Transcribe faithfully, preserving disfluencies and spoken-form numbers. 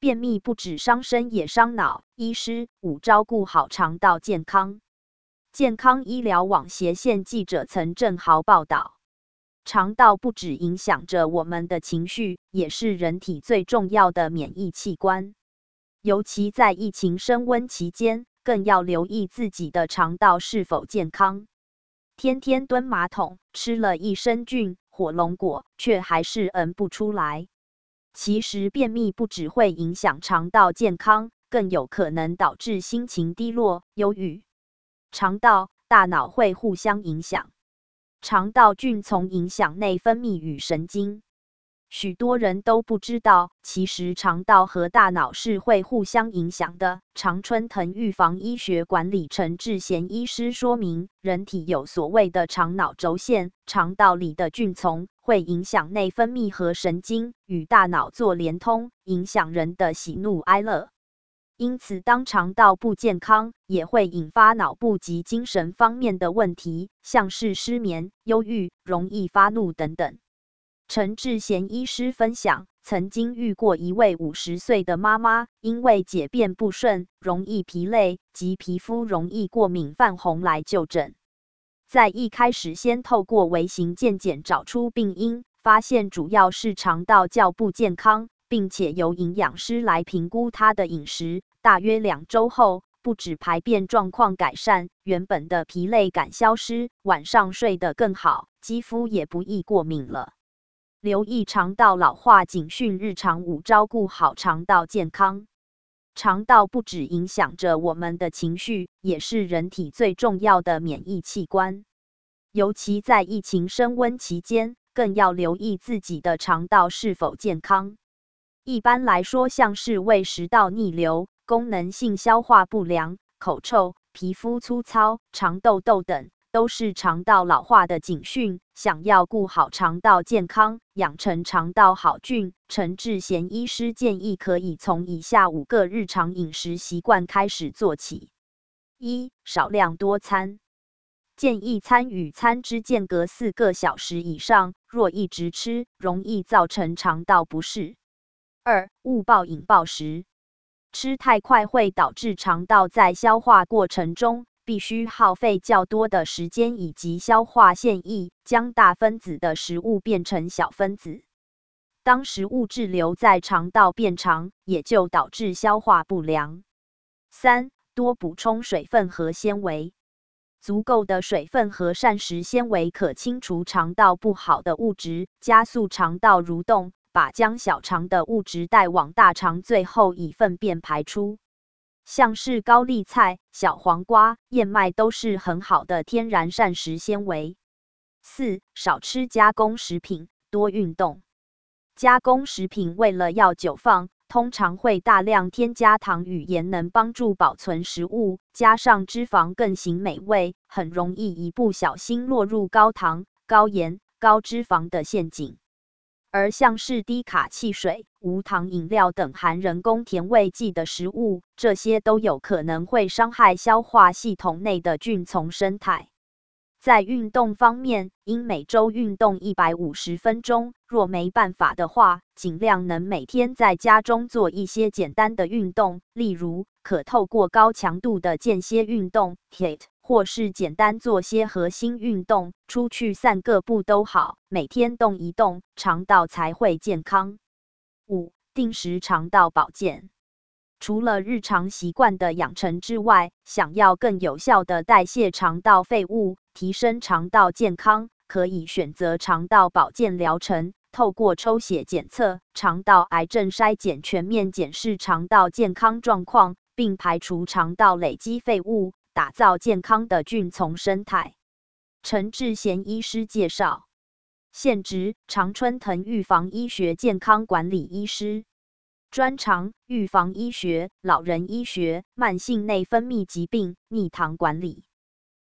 便秘不止伤身也伤脑，医师五照顾好肠道健康。健康医疗网斜线记者曾正豪报道，肠道不只影响着我们的情绪，也是人体最重要的免疫器官。尤其在疫情升温期间，更要留意自己的肠道是否健康。天天蹲马桶，吃了益生菌、火龙果，却还是嗯不出来。其实便秘不只会影响肠道健康，更有可能导致心情低落、忧郁。肠道、大脑会互相影响，肠道菌丛影响内分泌与神经。许多人都不知道，其实肠道和大脑是会互相影响的。常春藤预防医学管理陈志贤医师说明，人体有所谓的肠脑轴线，肠道里的菌丛会影响内分泌和神经，与大脑做连通，影响人的喜怒哀乐。因此，当肠道不健康，也会引发脑部及精神方面的问题，像是失眠、忧郁、容易发怒等等。陈志贤医师分享，曾经遇过一位五十岁的妈妈，因为解便不顺、容易疲累及皮肤容易过敏泛红来就诊。在一开始先透过微型健检找出病因，发现主要是肠道较不健康，并且由营养师来评估她的饮食。大约两周后，不止排便状况改善，原本的疲累感消失，晚上睡得更好，肌肤也不易过敏了。留意肠道老化警讯，日常五照顾好肠道健康。肠道不只影响着我们的情绪，也是人体最重要的免疫器官。尤其在疫情升温期间，更要留意自己的肠道是否健康。一般来说，像是胃食道逆流、功能性消化不良、口臭、皮肤粗糙、长痘痘等，都是肠道老化的警讯。想要顾好肠道健康，养成肠道好菌，陈志贤医师建议可以从以下五个日常饮食习惯开始做起。一、少量多餐，建议餐与餐之间隔四个小时以上，若一直吃，容易造成肠道不适。二、勿暴饮暴食，吃太快会导致肠道在消化过程中必须耗费较多的时间以及消化腺液，将大分子的食物变成小分子。当食物滞留在肠道变长，也就导致消化不良。三、多补充水分和纤维。足够的水分和膳食纤维可清除肠道不好的物质，加速肠道蠕动，把将小肠的物质带往大肠，最后以粪便排出。像是高丽菜、小黄瓜、燕麦都是很好的天然膳食纤维。四、少吃加工食品，多运动。加工食品为了要久放，通常会大量添加糖与盐，能帮助保存食物，加上脂肪更形美味，很容易一不小心落入高糖、高盐、高脂肪的陷阱。而像是低卡汽水、无糖饮料等含人工甜味剂的食物，这些都有可能会伤害消化系统内的菌丛生态。在运动方面，应每周运动一百五十分钟，若没办法的话，尽量能每天在家中做一些简单的运动，例如可透过高强度的间歇运动 （H I I T） 或是简单做些核心运动，出去散个步都好，每天动一动，肠道才会健康。五、定时肠道保健。除了日常习惯的养成之外，想要更有效的代谢肠道废物，提升肠道健康，可以选择肠道保健疗程，透过抽血检测、肠道癌症筛检，全面检视肠道健康状况，并排除肠道累积废物，打造健康的菌丛生态。陈志贤医师介绍，现职常春藤预防医学健康管理医师。专长预防医学、老人医学、慢性内分泌疾病、逆糖管理。